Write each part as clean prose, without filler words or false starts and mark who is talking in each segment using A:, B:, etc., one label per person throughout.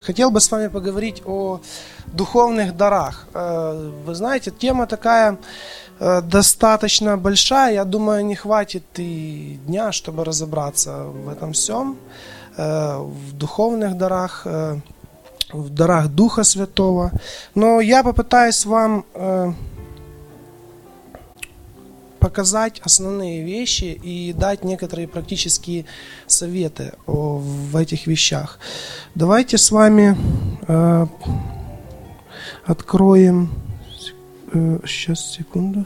A: Хотел бы с вами поговорить о духовных дарах. Вы знаете, тема такая достаточно большая. Я думаю, не хватит и дня, чтобы разобраться в этом всем. В духовных дарах, в дарах Духа Святого. Но я попытаюсь вам показать основные вещи и дать некоторые практические советы в этих вещах. Давайте с вами откроем. Сейчас, секунду.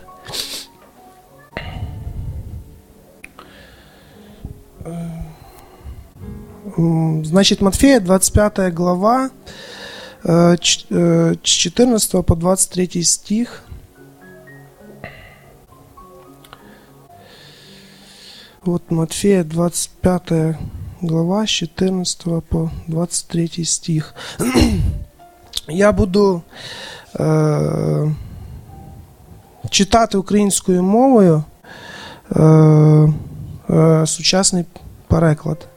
A: Значит, Матфея, 25 глава, с 14 по 23 стих. Вот Матфея, 25 глава, с 14 по 23 стих. Я буду читати українською мовою сучасний переклад.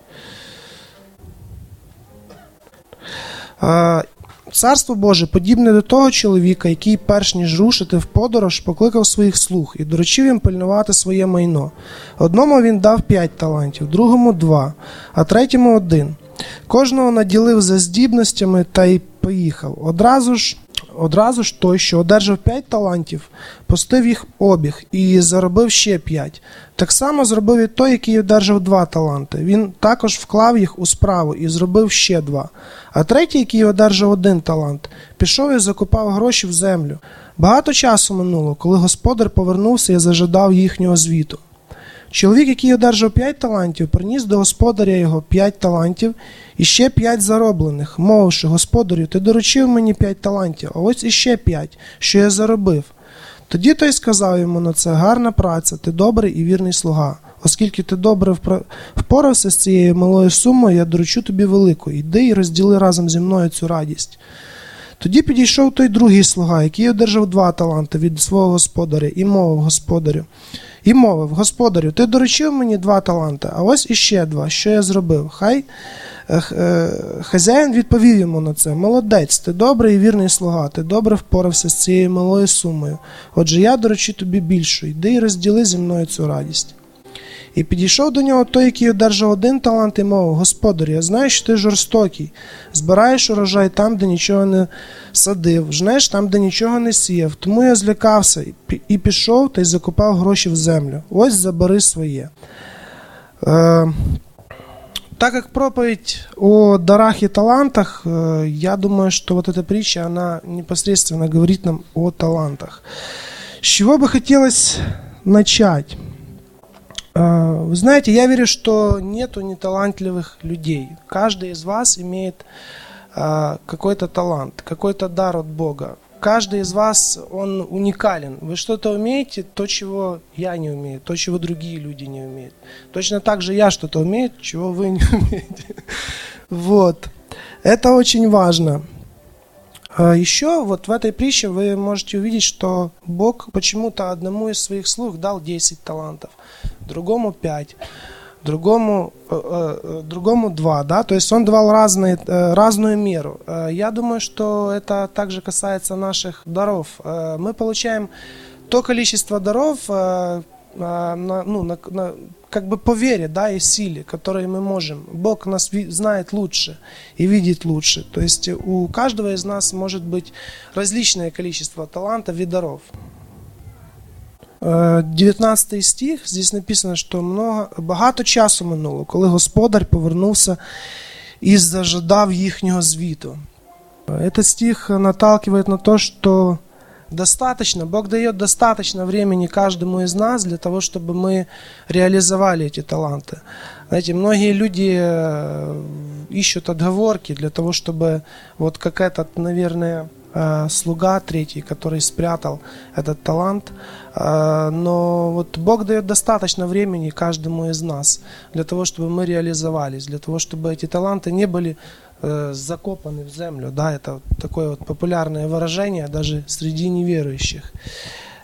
A: Царство Боже подібне до того чоловіка, який перш ніж рушити в подорож, покликав своїх слуг і доручив їм пильнувати своє майно. Одному він дав 5 талантів, другому 2, а третьому 1. Кожного наділив за здібностями та й поїхав. Одразу ж той, що одержав 5 талантів, пустив їх обіг і заробив ще 5. Так само зробив і той, який одержав 2 таланти. Він також вклав їх у справу і зробив ще 2. А третій, який одержав 1 талант, пішов і закопав гроші в землю. Багато часу минуло, коли господар повернувся і зажадав їхнього звіту. Чоловік, який одержав 5 талантів, приніс до господаря його 5 талантів і ще 5 зароблених, мовивши: господарю, ти доручив мені 5 талантів, а ось іще 5, що я заробив. Тоді той сказав йому на це: гарна праця, ти добрий і вірний слуга. Оскільки ти добре впорався з цією малою сумою, я доручу тобі велику. Йди і розділи разом зі мною цю радість. Тоді підійшов той другий слуга, який одержав 2 таланти від свого господаря, і мовив: господарю, ти доручив мені 2 таланти, а ось іще 2, що я зробив. Хазяїн відповів йому на це: молодець, ти добрий і вірний слуга, ти добре впорався з цією малою сумою. Отже, я доручу тобі більшу, йди і розділи зі мною цю радість. І підійшов до нього той, який одержав 1 талант, і мовив: господарю, я знаю, що ти жорстокий, збираєш урожай там, де нічого не садив, жнеш там, де нічого не сіяв. Тому я злякався і пішов та й закопав гроші в землю. Ось забери своє. Так как проповедь о дарах и талантах, я думаю, что вот эта притча, она непосредственно говорит нам о талантах. С чего бы хотелось начать? Вы знаете, я верю, что нету неталантливых людей. Каждый из вас имеет какой-то талант, какой-то дар от Бога. Каждый из вас, он уникален. Вы что-то умеете, то, чего я не умею, то, чего другие люди не умеют. Точно так же я что-то умею, чего вы не умеете. Вот. Это очень важно. Еще вот в этой притче вы можете увидеть, что Бог почему-то одному из своих слуг дал 10 талантов, другому 5, другому 2, да, то есть он давал разную меру. Я думаю, что это также касается наших даров. Мы получаем то количество даров, как бы по вере, да, и силе, которые мы можем. Бог нас знает лучше и видит лучше. То есть у каждого из нас может быть различное количество талантов и даров. 19 стих, здесь написано, що багато часу минуло, коли господар повернувся і зажадав їхнього звіту. Этот стих наталкивает на то, что Бог дает достаточно времени каждому из нас для того, чтобы мы реализовали эти таланты. Знаете, многие люди ищут отговорки для того, чтобы, вот как этот, наверное, слуга третий, который спрятал этот талант, но вот Бог дает достаточно времени каждому из нас для того, чтобы мы реализовались, для того, чтобы эти таланты не были закопаны в землю. Да, это такое вот популярное выражение даже среди неверующих.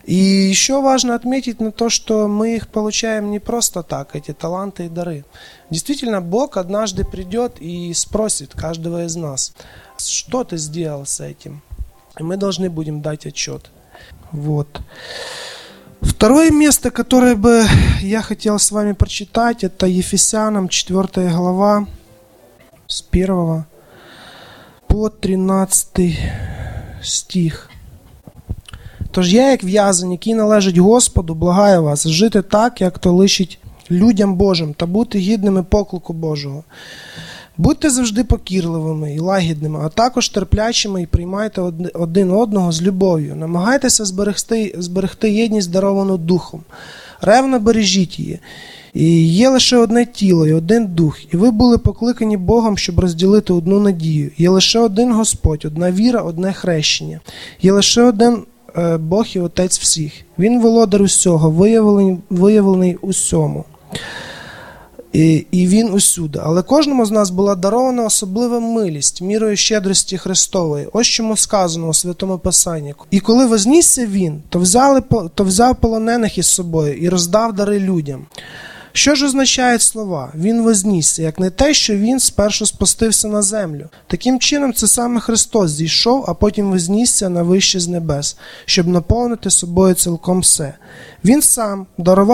A: И еще важно отметить на то, что мы их получаем не просто так, эти таланты и дары. Действительно, Бог однажды придет и спросит каждого из нас, что ты сделал с этим? И мы должны будем дать отчет. Вот. Второе место, которое бы я хотел с вами прочитать, это Ефесянам 4 глава, с 1 по 13 стих. Тож я, як в'язень, який належить Господу, благаю вас, жити так, як то личить людям Божим, та бути гідними поклику Божого. Будьте завжди покірливими і лагідними, а також терплячими і приймайте один одного з любов'ю. Намагайтеся зберегти єдність, даровану Духом. Ревно бережіть її. І є лише одне тіло і один дух, і ви були покликані Богом, щоб розділити одну надію. Є лише один Господь, одна віра, одне хрещення. Є лише один Бог і Отець всіх. Він володар усього, виявлений усьому. І Він усюди. Але кожному з нас була дарована особлива милість, мірою щедрості Христової. Ось чому сказано у Святому Писанні. І коли вознісся Він, то взяв полонених із собою і роздав дари людям. Що ж означають слова? Він вознісся, як не те, що Він спершу спустився на землю. Таким чином, це саме Христос зійшов, а потім вознісся на вище з небес, щоб наповнити собою цілком все. Він сам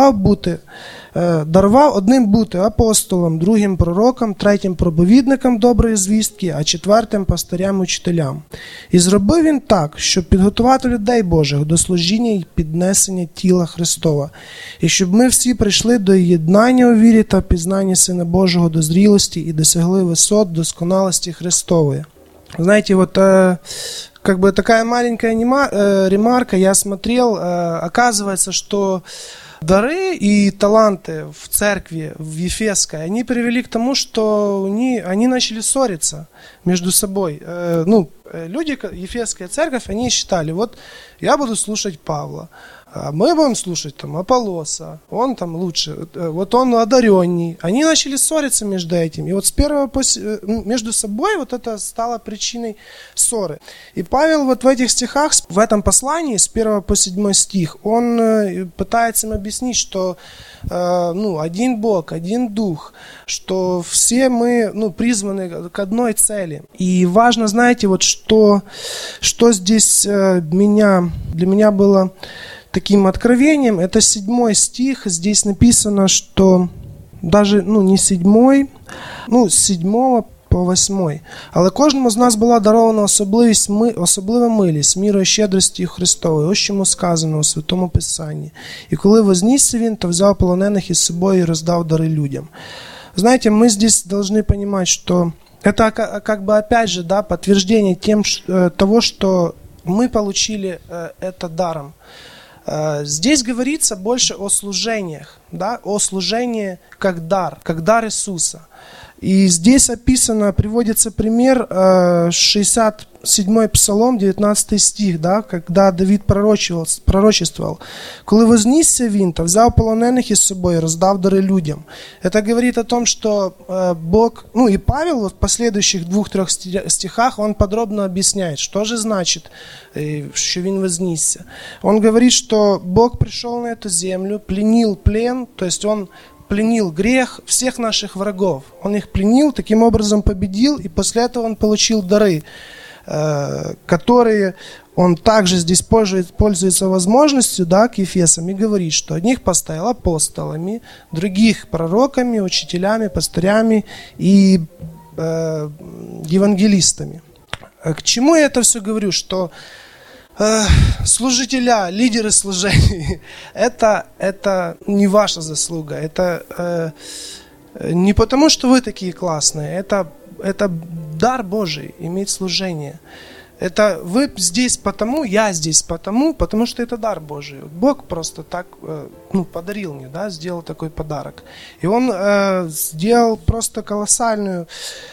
A: дарував одним бути апостолом, другим пророком, третім проповідником доброї звістки, а четвертим пастирям-учителям. І зробив він так, щоб підготувати людей Божих до служіння і піднесення тіла Христова, і щоб ми всі прийшли до єднання у вірі та пізнання Сина Божого, до зрілості і досягли висот досконалості Христової. Знаете, вот как бы такая маленькая ремарка, я смотрел, оказывается, что дары и таланты в церкви, в Ефесской, они привели к тому, что они начали ссориться между собой. Люди, Ефесская церковь, они считали, вот я буду слушать Павла, а мы будем слушать там Аполлоса, он там лучше, вот он одаренней. Они начали ссориться между этим. И вот между собой вот это стало причиной ссоры. И Павел вот в этих стихах, в этом послании с 1 по 7 стих, он пытается им объяснить, что один Бог, один Дух, что все мы призваны к одной цели. И важно, знаете, вот что здесь для меня было таким откровением, это 7 стих, здесь написано, что даже, не 7, з 7 по 8. Але кожному з нас була дарована особлива милість, мірою щедрості Христової. Ось чому сказано у Святому Писанні. І коли вознісся Він, то взяв полонених із собою і роздав дари людям. Знаете, мы здесь должны понимать, что это как бы опять же, подтверждение того, что мы получили это даром. Здесь говорится больше о служениях, о служении как дар Иисуса. И здесь приводится пример, 67-й Псалом, 19 стих, когда Давид пророчествовал. «Коли вознісся він, то взяв полонених із собою, роздав дари людям». Это говорит о том, что Бог, и Павел в последующих 2-3 стихах, он подробно объясняет, что же значит, что він вознісся. Он говорит, что Бог пришел на эту землю, пленил плен, то есть он пленил грех всех наших врагов. Он их пленил, таким образом победил, и после этого он получил дары, которые он также здесь пользуется возможностью, к Ефесам, и говорит, что одних поставил апостолами, других пророками, учителями, пастырями и евангелистами. К чему я это все говорю? Что служителя, лидеры служений, это не ваша заслуга. Это не потому, что вы такие классные. Это дар Божий, иметь служение. Это вы здесь потому, я здесь потому что это дар Божий. Бог просто так подарил мне, сделал такой подарок. И Он сделал просто колоссальную,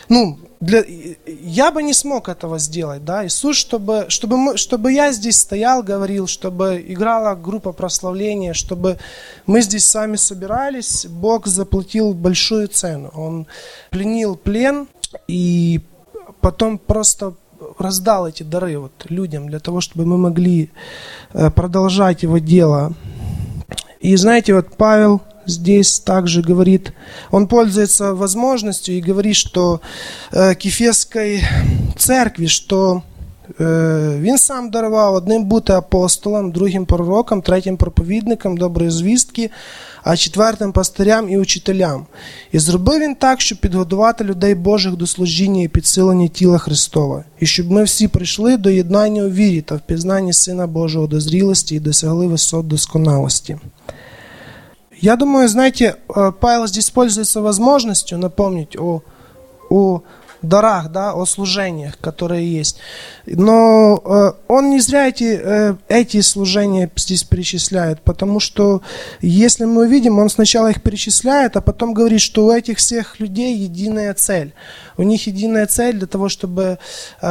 A: я бы не смог этого сделать, Иисус, чтобы я здесь стоял, говорил, чтобы играла группа прославления, чтобы мы здесь сами собирались, Бог заплатил большую цену. Он пленил плен и потом просто раздал эти дары вот людям для того, чтобы мы могли продолжать его дело. И знаете, вот Павел здесь также говорит, он пользуется возможностью и говорит, что к Ефесской церкви, що він сам дарував одним бути апостолом, другим пророком, третім проповідником доброї звістки, а четвертим пастирям і учителям. І зробив він так, щоб підготувати людей Божих до служіння і підсилення тіла Христова. І щоб ми всі прийшли до єднання у вірі та в пізнанні Сина Божого до зрілості і досягли висот досконалости. Я думаю, знаете, Павел здесь пользуется возможностью напомнить о дарах, да, о служениях, которые есть. Но он не зря эти служения здесь перечисляет, потому что, если мы увидим, он сначала их перечисляет, а потом говорит, что у этих всех людей единая цель. У них единая цель для того, чтобы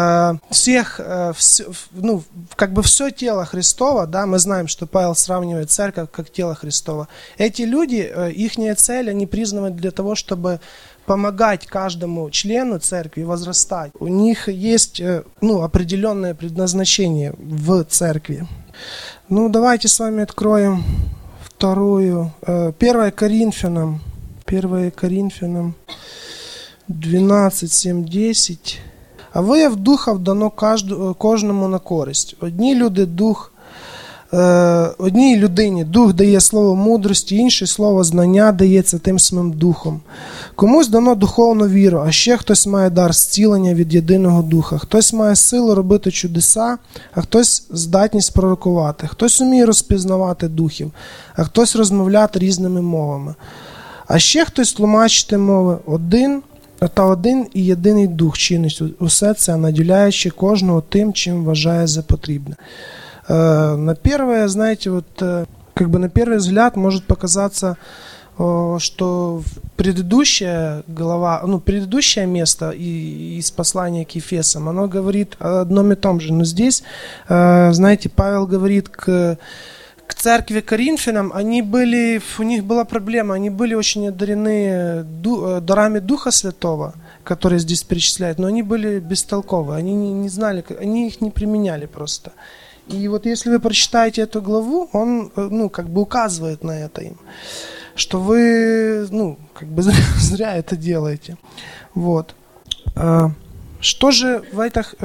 A: все тело Христово, да, мы знаем, что Павел сравнивает церковь как тело Христово. Эти люди, ихняя цель, они призваны для того, чтобы помогать каждому члену церкви возрастать. У них есть определенное предназначение в церкви. Давайте с вами откроем 1 Коринфянам 12, 7, 10. А вияв духов дано кожному на користь. Одній людині дух дає слово мудрості, іншій слово знання дається тим самим духом. Комусь дано духовну віру, а ще хтось має дар зцілення від єдиного духа. Хтось має силу робити чудеса, а хтось здатність пророкувати. Хтось уміє розпізнавати духів, а хтось розмовляти різними мовами. А ще хтось тлумачити мови. Один і єдиний дух чинить усе це, наділяючи кожного тим, чим вважає за потрібне. На первое, знаете, на первый взгляд может показаться, что предыдущая место из послания к Ефесам, оно говорит о одном и том же. Но здесь, знаете, Павел говорит к церкви Коринфянам, у них была проблема, они были очень одарены дарами Духа Святого, которые здесь перечисляют, но они были бестолковы, они не знали, они их не применяли просто. И вот если вы прочитаете эту главу, он указывает на это им, что вы зря это делаете. Вот. Что же в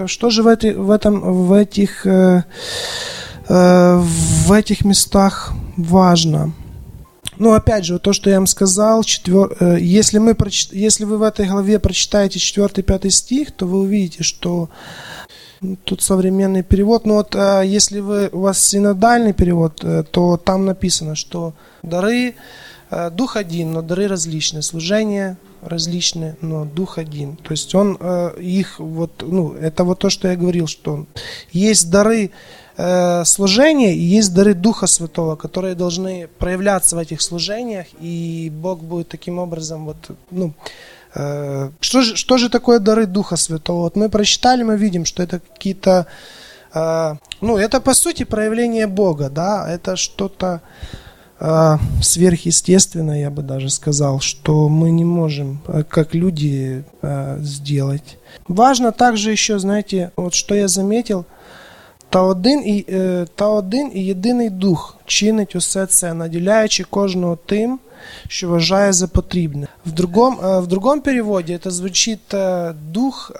A: этих местах важно? Опять же, то, что я вам сказал, если вы в этой главе прочитаете 4-5 стих, то вы увидите, что тут современный перевод, если у вас синодальный перевод, то там написано, что дары, дух один, но дары различные, служения различные, но дух один. То есть он это то, что я говорил, что есть дары служения и есть дары Духа Святого, которые должны проявляться в этих служениях, и Бог будет таким образом Что же такое дары Духа Святого? Мы прочитали, мы видим, что это какие-то, это по сути проявление Бога, да, это что-то сверхъестественное, я бы даже сказал, что мы не можем, как люди, сделать. Важно также еще, знаете, что я заметил, та один і єдиний дух чинить усе це, наділяючи кожного тим, що вважає за потрібне. В другом переводе это звучит дух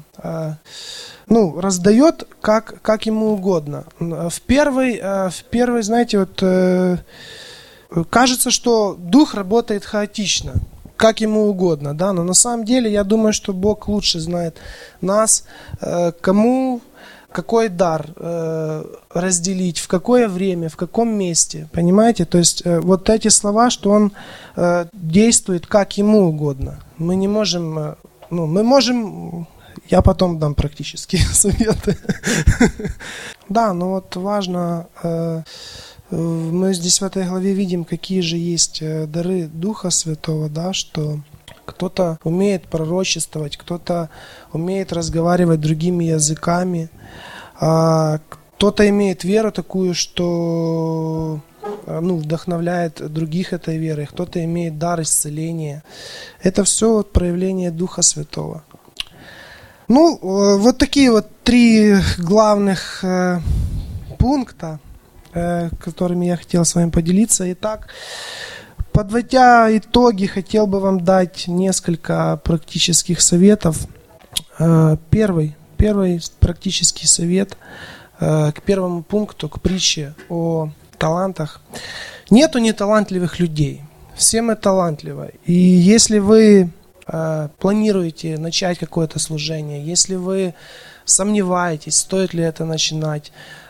A: раздает как ему угодно. В первой, знаете, кажется, что дух работает хаотично, как ему угодно, да, но на самом деле я думаю, что Бог лучше знает нас, кому какой дар разделить, в какое время, в каком месте, понимаете? То есть вот эти слова, что он действует как ему угодно. Мы не можем, мы можем, я потом дам практические советы. Да, важно, мы здесь в этой главе видим, какие же есть дары Духа Святого, да, что кто-то умеет пророчествовать, кто-то умеет разговаривать другими языками, кто-то имеет веру такую, что вдохновляет других этой верой, кто-то имеет дар исцеления. Это все проявление Духа Святого. Ну, вот такие вот 3 главных пункта, которыми я хотел с вами поделиться. Итак, подводя итоги, хотел бы вам дать несколько практических советов. Первый практический совет к первому пункту, к притче о талантах. Нету неталантливых людей. Все мы талантливы. И если вы планируете начать какое-то служение, если вы сомневаетесь, стоит ли это начинать,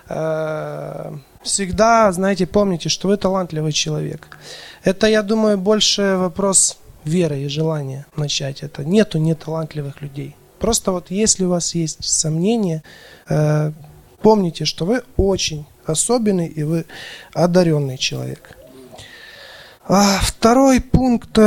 A: всегда, знаете, помните, что вы талантливый человек. Это, я думаю, больше вопрос веры и желания начать это. Нету неталантливых людей. Просто вот если у вас есть сомнения, помните, что вы очень особенный и вы одаренный человек. Второй пункт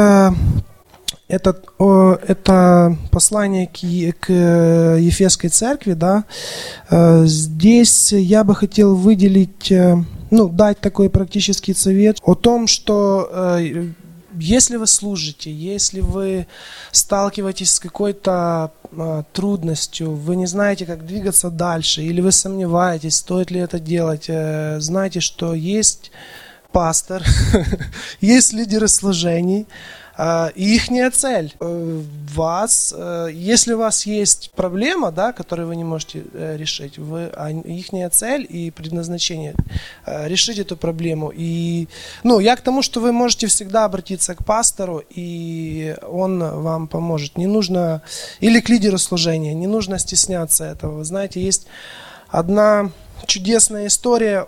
A: это послание к Ефесской церкви. Да? Здесь я бы хотел выделить, дать такой практический совет о том, что если вы служите, если вы сталкиваетесь с какой-то трудностью, вы не знаете, как двигаться дальше, или вы сомневаетесь, стоит ли это делать, знайте, что есть пастор, есть лидеры служений, и ихняя цель вас, если у вас есть проблема, да, которую вы не можете решить, ихняя цель и предназначение решить эту проблему. И, я к тому, что вы можете всегда обратиться к пастору, и он вам поможет. Не нужно, или к лидеру служения, не нужно стесняться этого. Вы знаете, есть одна чудесная история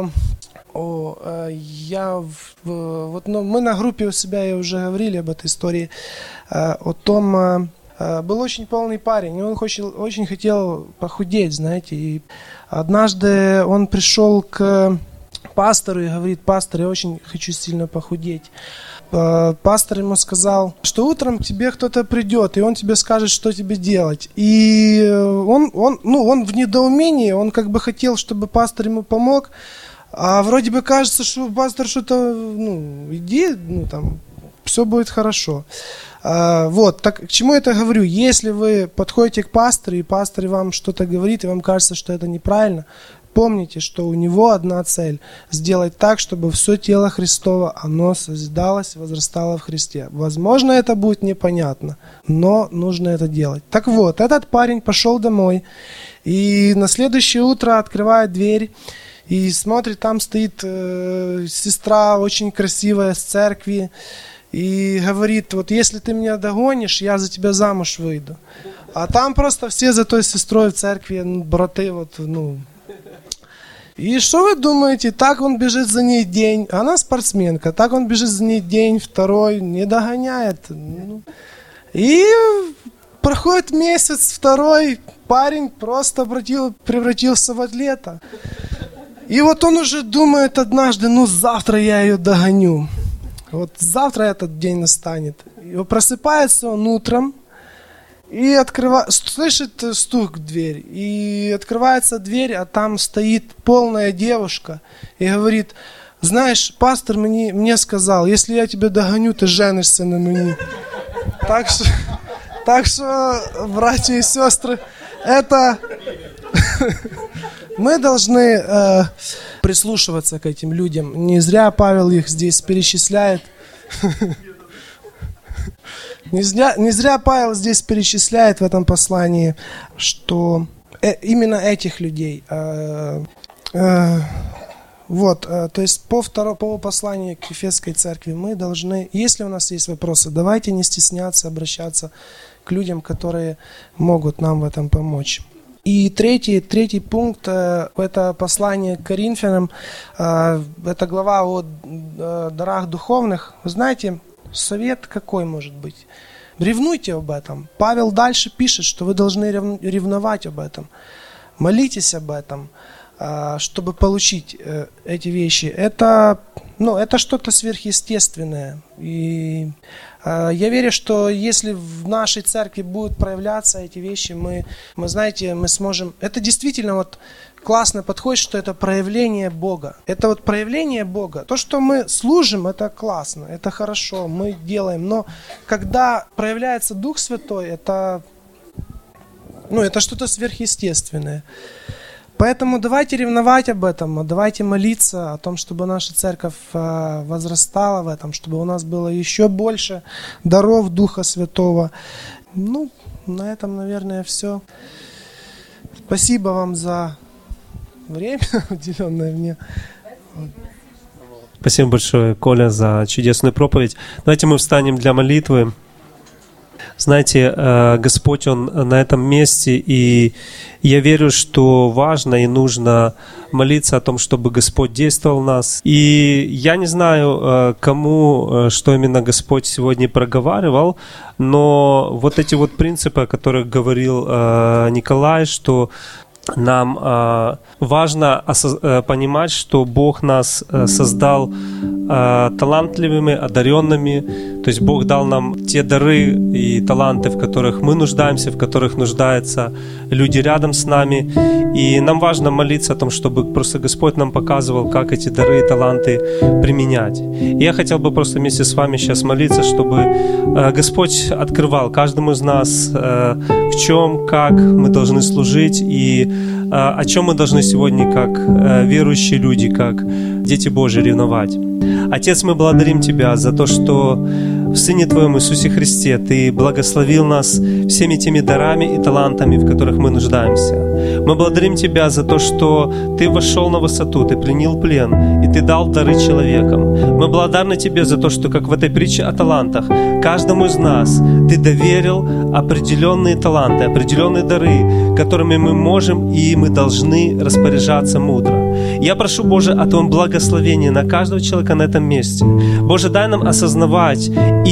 A: мы на группе у себя уже говорили об этой истории, о том, был очень полный парень, и он очень хотел похудеть, знаете, и однажды он пришел к пастору и говорит: пастор, я очень хочу сильно похудеть. Пастор ему сказал, что утром к тебе кто-то придет, и он тебе скажет, что тебе делать. И он в недоумении, он как бы хотел, чтобы пастор ему помог, а вроде бы кажется, что пастор что-то, иди, все будет хорошо. Так к чему я это говорю? Если вы подходите к пастору, и пастор вам что-то говорит, и вам кажется, что это неправильно, помните, что у него одна цель – сделать так, чтобы все тело Христово, оно созидалось, возрастало в Христе. Возможно, это будет непонятно, но нужно это делать. Так вот, этот парень пошел домой, и на следующее утро открывает дверь, и смотрит, там стоит сестра очень красивая с церкви, и говорит: вот если ты меня догонишь, я за тебя замуж выйду. А там просто все за той сестрой в церкви, браты, И что вы думаете, так он бежит за ней день, она спортсменка, так он бежит за ней день, второй, не догоняет. И проходит месяц, второй, парень просто превратился в атлета. И вот он уже думает однажды: завтра я ее догоню. Вот завтра этот день настанет. И просыпается он утром и слышит стук в дверь. И открывается дверь, а там стоит полная девушка и говорит: знаешь, пастор мне сказал, если я тебя догоню, ты женишься на мне. Так что, братья и сестры, это... Мы должны прислушиваться к этим людям. Не зря Павел их здесь перечисляет. Не зря Павел здесь перечисляет в этом послании, что именно этих людей. То есть по посланию к Ефесской церкви мы должны, если у нас есть вопросы, давайте не стесняться обращаться к людям, которые могут нам в этом помочь. И третий пункт, это послание к Коринфянам, это глава о дарах духовных. Вы знаете, совет какой может быть? Ревнуйте об этом. Павел дальше пишет, что вы должны ревновать об этом. Молитесь об этом, чтобы получить эти вещи. Это что-то сверхъестественное. И я верю, что если в нашей церкви будут проявляться эти вещи, мы сможем... Это действительно классно подходит, что это проявление Бога. Это проявление Бога. То, что мы служим, это классно, это хорошо, мы делаем. Но когда проявляется Дух Святой, это это что-то сверхъестественное. Поэтому давайте ревновать об этом, давайте молиться о том, чтобы наша церковь возрастала в этом, чтобы у нас было еще больше даров Духа Святого. На этом, наверное, все. Спасибо вам за время, уделенное мне.
B: Спасибо большое, Коля, за чудесную проповедь. Давайте мы встанем для молитвы. Знаете, Господь, Он на этом месте, и я верю, что важно и нужно молиться о том, чтобы Господь действовал в нас. И я не знаю, кому, что именно Господь сегодня проговаривал, но вот эти вот принципы, о которых говорил Николай, что нам важно понимать, что Бог нас создал талантливыми, одаренными. То есть Бог дал нам те дары и таланты, в которых мы нуждаемся, в которых нуждаются люди рядом с нами. И нам важно молиться о том, чтобы просто Господь нам показывал, как эти дары и таланты применять. И я хотел бы просто вместе с вами сейчас молиться, чтобы Господь открывал каждому из нас, в чем, как мы должны служить и о чем мы должны сегодня, как верующие люди, как дети Божьи, ревновать. Отец, мы благодарим Тебя за то, что в Сыне Твоем Иисусе Христе Ты благословил нас всеми теми дарами и талантами, в которых мы нуждаемся. Мы благодарим Тебя за то, что Ты вошел на высоту, Ты пленил плен, и Ты дал дары человекам. Мы благодарны Тебе за то, что, как в этой притче о талантах, каждому из нас Ты доверил определенные таланты, определенные дары, которыми мы можем и мы должны распоряжаться мудро. Я прошу, Боже, о Твоем благословении на каждого человека на этом месте. Боже, дай нам осознавать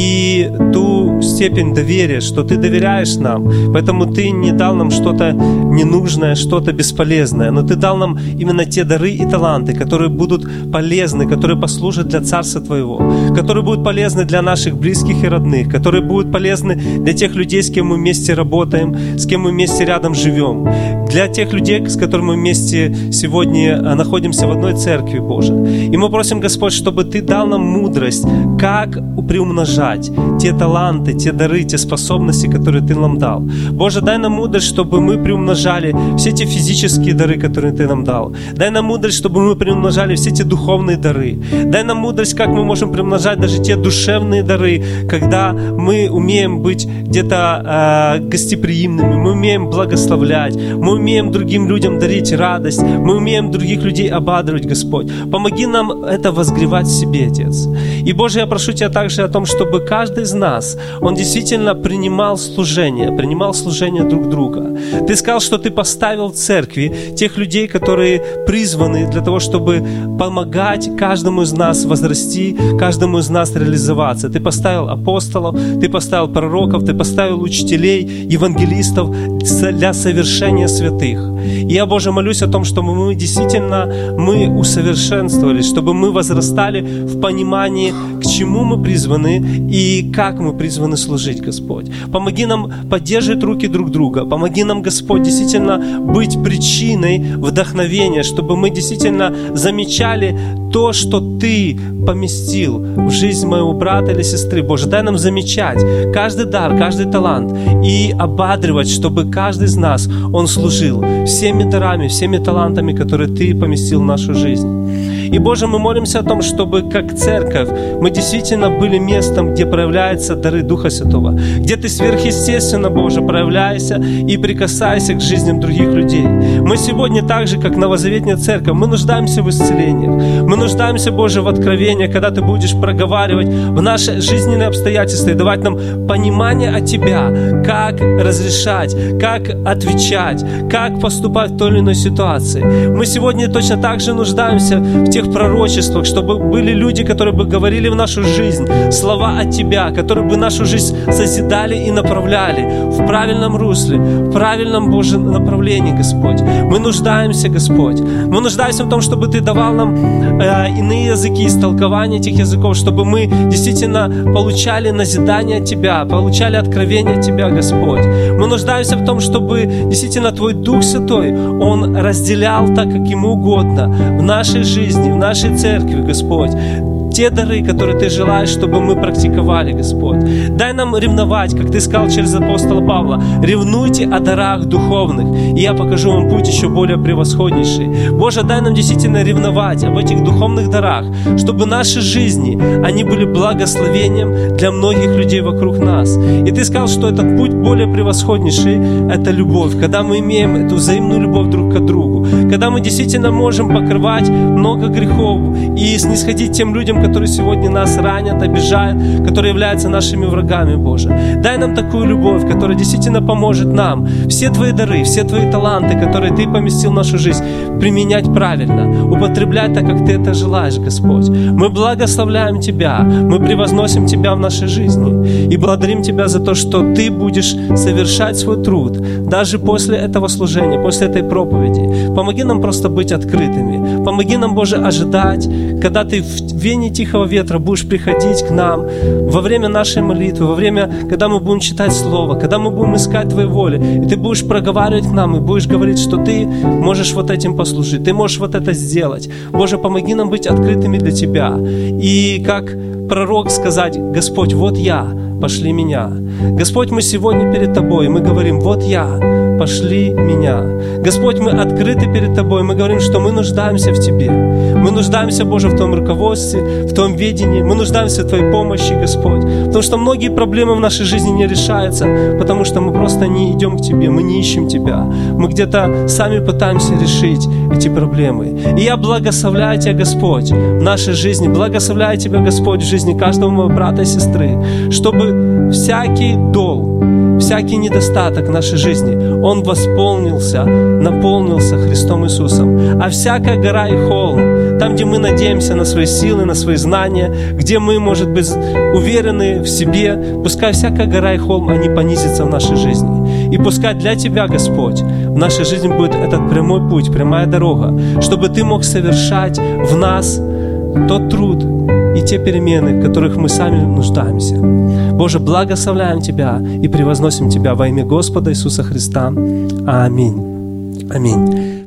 B: и ту степень доверия, что Ты доверяешь нам, поэтому Ты не дал нам что-то ненужное, что-то бесполезное, но Ты дал нам именно те дары и таланты, которые будут полезны, которые послужат для Царства Твоего, которые будут полезны для наших близких и родных, которые будут полезны для тех людей, с кем мы вместе работаем, с кем мы вместе рядом живем, для тех людей, с которыми мы вместе сегодня находимся в одной церкви, Боже. И мы просим, Господь, чтобы Ты дал нам мудрость, как приумножать те таланты, те дары, те способности, которые Ты нам дал. Боже, дай нам мудрость, чтобы мы приумножали все те физические дары, которые Ты нам дал. Дай нам мудрость, чтобы мы приумножали все те духовные дары. Дай нам мудрость, как мы можем приумножать даже те душевные дары, когда мы умеем быть где-то гостеприимными, мы умеем благословлять, мы умеем другим людям дарить радость, мы умеем других людей ободрывать, Господь. Помоги нам это возгревать в себе, Отец. И, Боже, я прошу Тебя также о том, чтобы каждый из нас, он действительно принимал служение друг друга. Ты сказал, что Ты поставил в церкви тех людей, которые призваны для того, чтобы помогать каждому из нас возрасти, каждому из нас реализоваться. Ты поставил апостолов, Ты поставил пророков, Ты поставил учителей, евангелистов для совершения святых. И я, Боже, молюсь о том, чтобы мы действительно усовершенствовались, чтобы мы возрастали в понимании, к чему мы призваны и как мы призваны служить, Господь. Помоги нам поддерживать руки друг друга. Помоги нам, Господь, действительно быть причиной вдохновения, чтобы мы действительно замечали то, что Ты поместил в жизнь моего брата или сестры. Боже, дай нам замечать каждый дар, каждый талант и ободривать, чтобы каждый из нас, он служил всеми дарами, всеми талантами, которые Ты поместил в нашу жизнь. И, Боже, мы молимся о том, чтобы как церковь мы действительно были местом, где проявляются дары Духа Святого, где Ты сверхъестественно, Боже, проявляешься и прикасайся к жизням других людей. Мы сегодня так же, как новозаветная церковь, мы нуждаемся в исцелениях, мы нуждаемся, Боже, в откровениях, когда Ты будешь проговаривать в наши жизненные обстоятельства и давать нам понимание от Тебя, как разрешать, как отвечать, как поступать в той или иной ситуации. Мы сегодня точно так же нуждаемся в тех пророчествах, чтобы были люди, которые бы говорили в нашу жизнь слова от Тебя, которые бы нашу жизнь созидали и направляли в правильном русле, в правильном, Боже, направлении, Господь. Мы нуждаемся, Господь. Мы нуждаемся в том, чтобы Ты давал нам иные языки, истолкование этих языков, чтобы мы действительно получали назидание от Тебя, получали откровение от Тебя, Господь. Мы нуждаемся в том, чтобы действительно Твой Дух Святой, Он разделял так, как Ему угодно в нашей жизни, в нашей церкви, Господь, те дары, которые Ты желаешь, чтобы мы практиковали, Господь. Дай нам ревновать, как Ты сказал через апостола Павла, ревнуйте о дарах духовных, и я покажу вам путь еще более превосходнейший. Боже, дай нам действительно ревновать об этих духовных дарах, чтобы наши жизни, они были благословением для многих людей вокруг нас. И Ты сказал, что этот путь более превосходнейший — это любовь, когда мы имеем эту взаимную любовь друг к другу, когда мы действительно можем покрывать много грехов и снисходить тем людям, которые сегодня нас ранят, обижают, которые являются нашими врагами, Боже. Дай нам такую любовь, которая действительно поможет нам все Твои дары, все Твои таланты, которые Ты поместил в нашу жизнь, применять правильно, употреблять так, как Ты это желаешь, Господь. Мы благословляем Тебя, мы превозносим Тебя в нашей жизни и благодарим Тебя за то, что Ты будешь совершать свой труд даже после этого служения, после этой проповеди. Помоги нам просто быть открытыми. Помоги нам, Боже, ожидать, когда Ты в вене тихого ветра будешь приходить к нам во время нашей молитвы, во время, когда мы будем читать Слово, когда мы будем искать Твоей воли, и Ты будешь проговаривать к нам, и будешь говорить, что Ты можешь вот этим послужить, Ты можешь вот это сделать. Боже, помоги нам быть открытыми для Тебя. И как пророк сказать: Господь, вот я, пошли меня. Господь, мы сегодня перед Тобой, и мы говорим: вот я, пошли меня. Господь, мы открыты перед Тобой, мы говорим, что мы нуждаемся в Тебе. Мы нуждаемся, Боже, в Твоем руководстве, в Твоем ведении. Мы нуждаемся в Твоей помощи, Господь. Потому что многие проблемы в нашей жизни не решаются, потому что мы просто не идем к Тебе, мы не ищем Тебя. Мы где-то сами пытаемся решить эти проблемы. И я благословляю Тебя, Господь, в нашей жизни. Благословляю Тебя, Господь, в жизни каждого моего брата и сестры, чтобы всякий дол, всякий недостаток в нашей жизни, он восполнился, наполнился Христом Иисусом. А всякая гора и холм, там, где мы надеемся на свои силы, на свои знания, где мы, может быть, уверены в себе, пускай всякая гора и холм, они понизятся в нашей жизни. И пускай для Тебя, Господь, в нашей жизни будет этот прямой путь, прямая дорога, чтобы Ты мог совершать в нас тот труд и те перемены, в которых мы сами нуждаемся. Боже, благословляем Тебя и превозносим Тебя во имя Господа Иисуса Христа. Аминь. Аминь.